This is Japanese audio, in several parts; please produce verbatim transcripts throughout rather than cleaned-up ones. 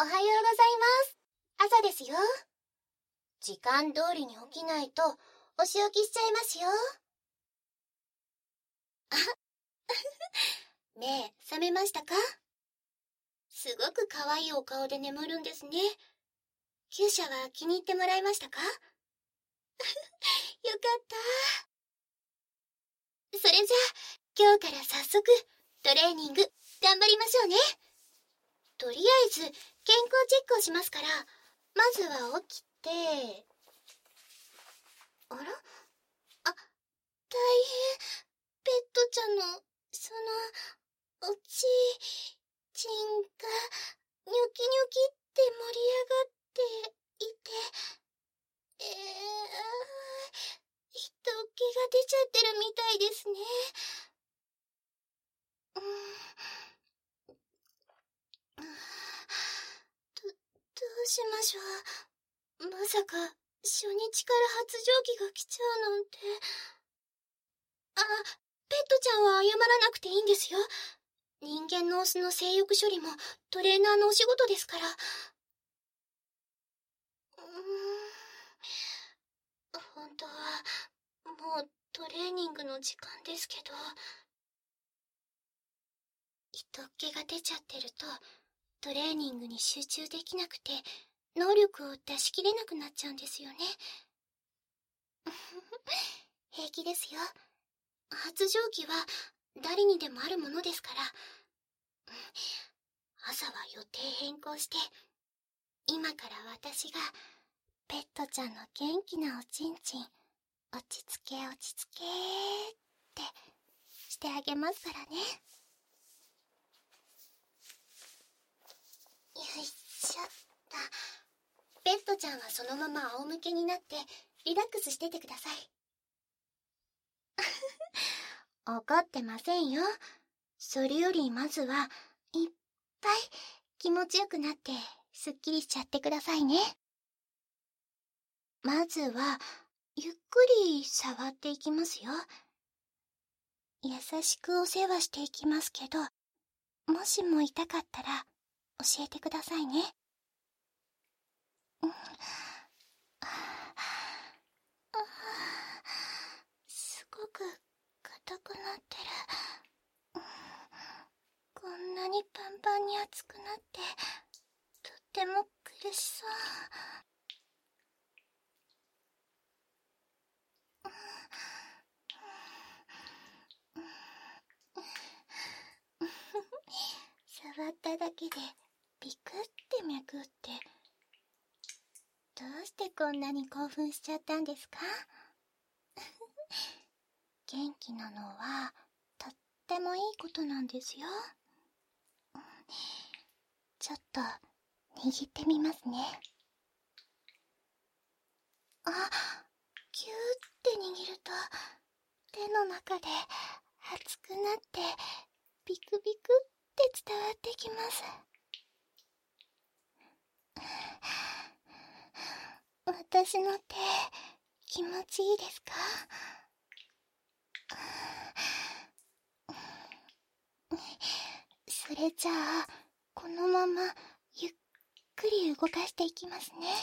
おはようございます。朝ですよ。時間通りに起きないとお仕置きしちゃいますよ。あ目覚めましたか？すごく可愛いお顔で眠るんですね。厩舎は気に入ってもらえましたか？よかった。それじゃあ今日から早速トレーニング頑張りましょうね。とりあえず健康チェックをしますから、まずは起きて、あら？あ、大変。ペットちゃんのそのおちちんがニョキニョキって盛り上がっていて、えー、人気が出ちゃってるみたいですね。うん、ど、どうしましょう。まさか初日から発情期が来ちゃうなんて。あ、ペットちゃんは謝らなくていいんですよ。人間のオスの性欲処理もトレーナーのお仕事ですから。うーん、本当はもうトレーニングの時間ですけど、人っ気が出ちゃってるとトレーニングに集中できなくて能力を出し切れなくなっちゃうんですよね。平気ですよ。発情期は誰にでもあるものですから。朝は予定変更して、今から私がペットちゃんの元気なおちんちん落ち着け落ち着けってしてあげますからね。よいしょっと。ペットちゃんはそのまま仰向けになってリラックスしててください。怒ってませんよ。それよりまずはいっぱい気持ちよくなってすっきりしちゃってくださいね。まずはゆっくり触っていきますよ。優しくお世話していきますけど、もしも痛かったら教えてくださいね。うん、すごく硬くなってる。こんなにパンパンに熱くなってとっても苦しそう。触っただけでビクって脈打って、どうしてこんなに興奮しちゃったんですか？元気なのはとってもいいことなんですよ。ちょっと握ってみますね。あ、キューって握ると手の中で熱くなってビクビクって伝わってきます。私の手気持ちいいですか？それじゃあこのままゆっくり動かしていきますね。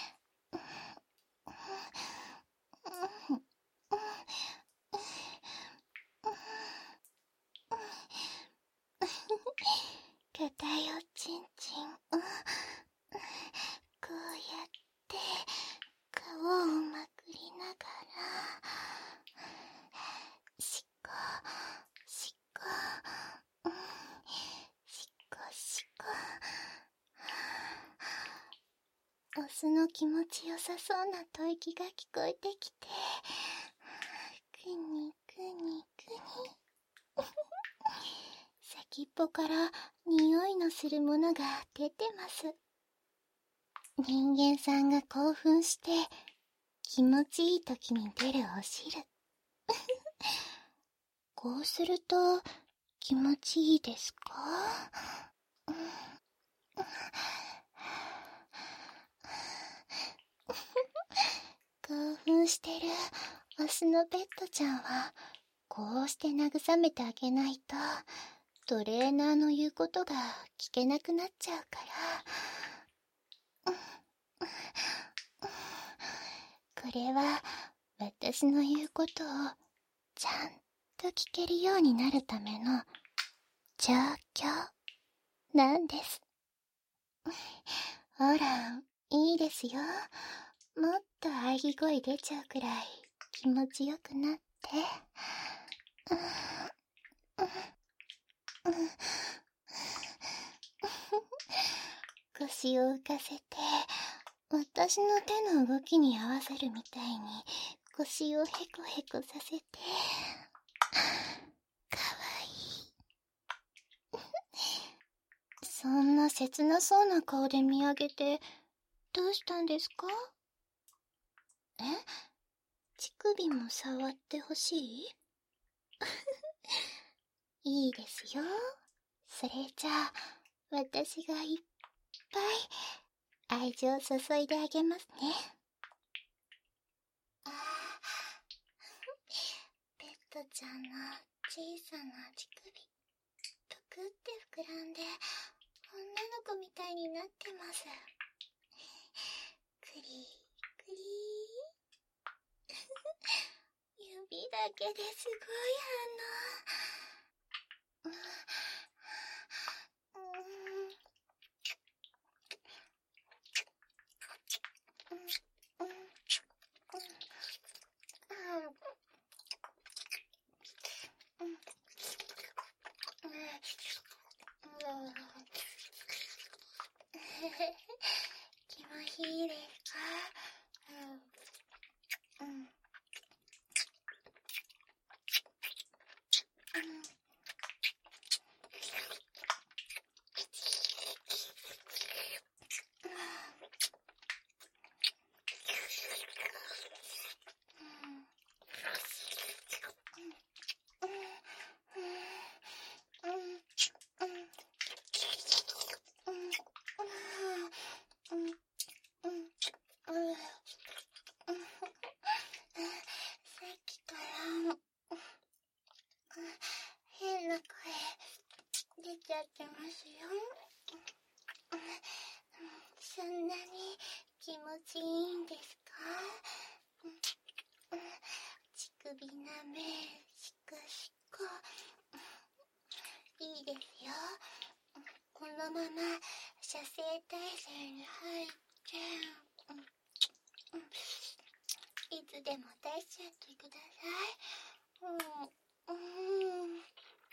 硬いおちんちん、こうやって皮をまくりながらしこしこ、しこしこ。オスの気持ちよさそうな吐息が聞こえてきて、くにくにくに先っぽから匂いのするものが出てます。人間さんが興奮して気持ちいい時に出るお汁。こうすると気持ちいいですか？興奮してるオスのペットちゃんはこうして慰めてあげないとトレーナーの言うことが聞けなくなっちゃうから、 これは私の言うことをちゃんと聞けるようになるための状況なんです。ほら、いいですよ。もっと喘ぎ声出ちゃうくらい気持ちよくなって。腰を浮かせて、私の手の動きに合わせるみたいに腰をヘコヘコさせて。かわいい。そんな切なそうな顔で見上げてどうしたんですか？え？乳首も触ってほしい？いいですよ。それじゃあ私がいっぱい愛情注いであげますね。ああ、ペットちゃんの小さな乳首、ぷくって膨らんで女の子みたいになってます。クリクリ指だけですごい反応。うん、気持ちいいですか？うん、うん、うん、さっきから変な声出ちゃってますよ。そんなに気持ちいいんですか？乳首なめしこしこ。いいですよ。このまま射精体勢に入って、いつでも出しちゃってください。うん、うん。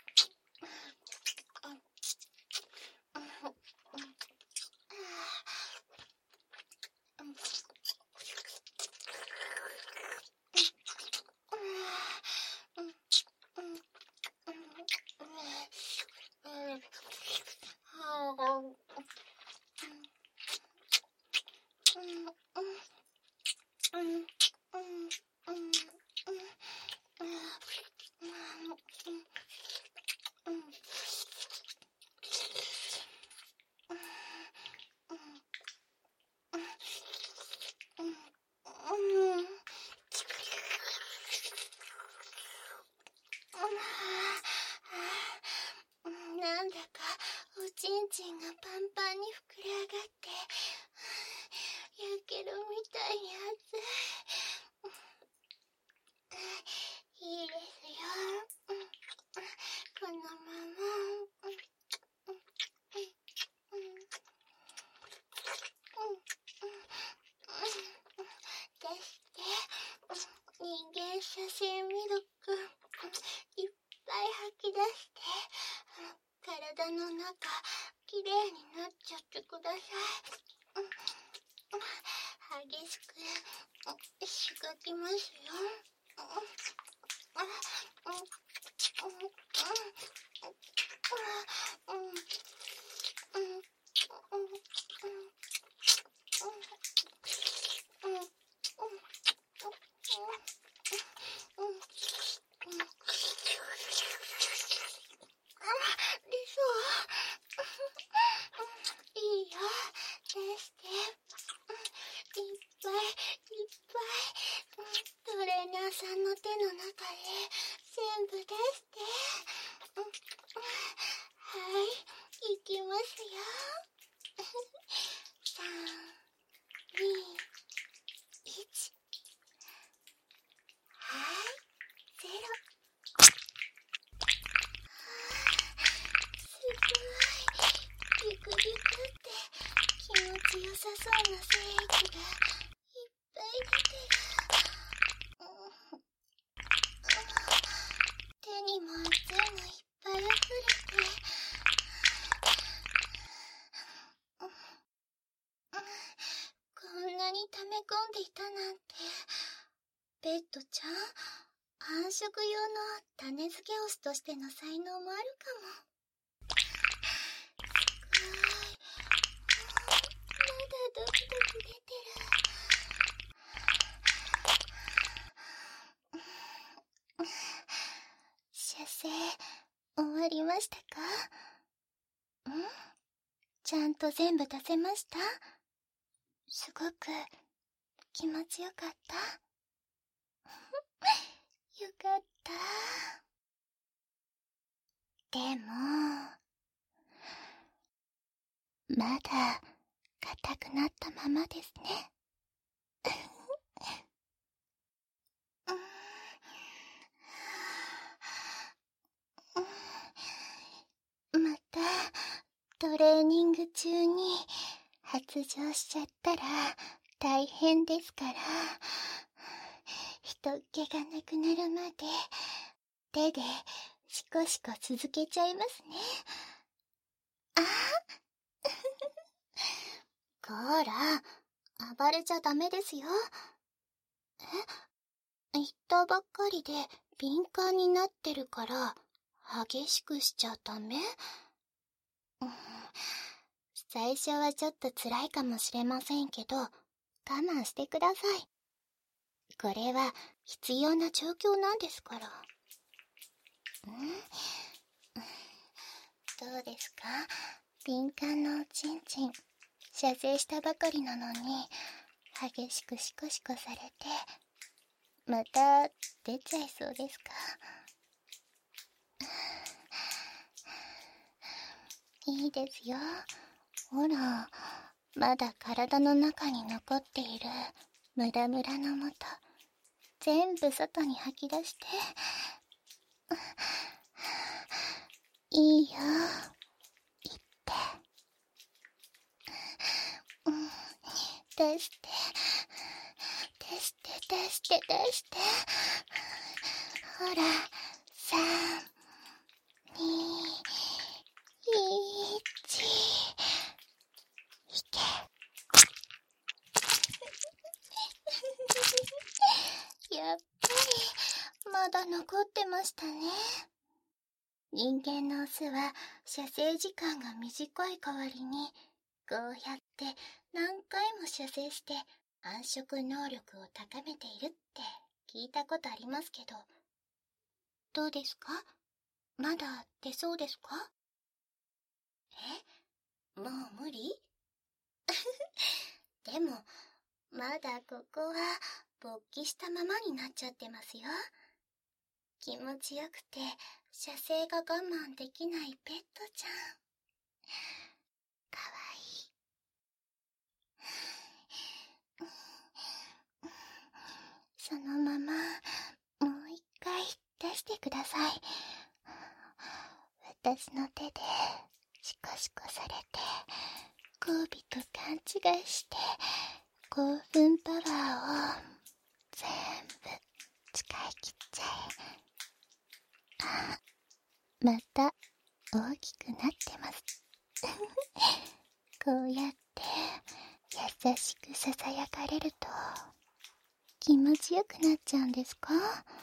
なんだかおちんちんがパンパンに膨れ上がって焼けるみたいに熱い。いいですよ。このまま出して人間写真ミルクいっぱい吐き出して体の中きれいになっちゃってください。激しくしがきますよ。いいよ、出して。いっぱいいっぱいトレーナーさんの手の中で全部出して。はい、いきますよ。さん、に、 ちゃん、繁殖用の種付けオスとしての才能もあるかも。すごい。まだドキドキ出てる。射精、終わりましたか？ん？ちゃんと全部出せました？すごく気持ちよかった？よかった。でも、まだ硬くなったままですね。またトレーニング中に発情しちゃったら大変ですから、人っ気がなくなるまで手でシコシコ続けちゃいますね。あこら、暴れちゃダメですよ。え、言ったばっかりで敏感になってるから激しくしちゃダメ？うん、最初はちょっと辛いかもしれませんけど、我慢してください。これは必要な状況なんですから。ん？どうですか？敏感なおちんちん、射精したばかりなのに激しくシコシコされて、また出ちゃいそうですか？いいですよ。ほら、まだ体の中に残っているムラムラの素、全部外に吐き出して。いいよ、言って、うん、出して出して出して出して。ほら、さん、に、いち、いけ。やっぱりまだ残ってましたね。人間のオスは射精時間が短い代わりに、こうやって何回も射精して繁殖能力を高めているって聞いたことありますけど、どうですか？まだ出そうですか？え？もう無理？でも、まだここは勃起したままになっちゃってますよ。気持ちよくて射精が我慢できないペットちゃん。かわいい。そのままもう一回出してください。私の手でシコシコされて交尾と勘違いして興奮パワーを全部使い切っちゃえ。あ、また大きくなってます。こうやって優しくささやかれると気持ちよくなっちゃうんですか？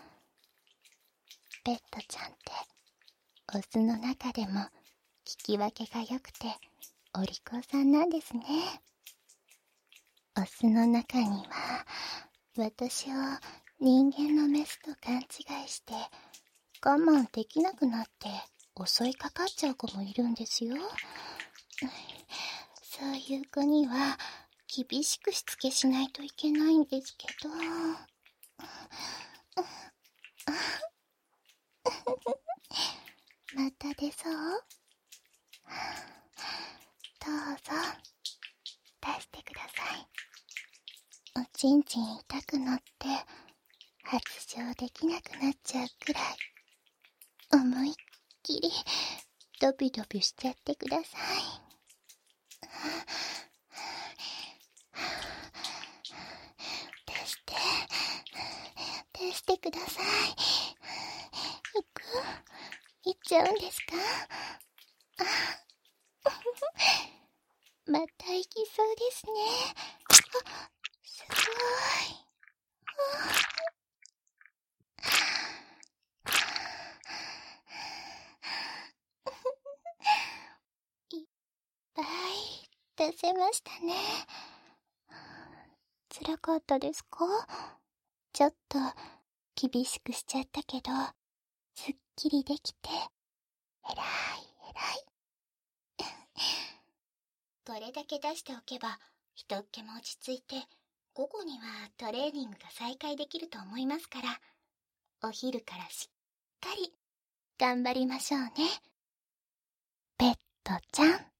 ペットちゃんってオスの中でも聞き分けが良くてお利口さんなんですね。オスの中には私を人間のメスと勘違いして我慢できなくなって襲いかかっちゃう子もいるんですよ。そういう子には厳しくしつけしないといけないんですけど。また出そう？どうぞ出してください。おちんちん痛くなって発情できなくなっちゃうくらい思いっきりドビドビしちゃってください。出して出してください。いく？いっちゃうんですか？また行きそうですね。あ、すごい。 出せましたね。辛かったですか？ちょっと厳しくしちゃったけど、すっきりできて、えらいえらい。これだけ出しておけば、人っ気も落ち着いて、午後にはトレーニングが再開できると思いますから、お昼からしっかり頑張りましょうね。ペットちゃん。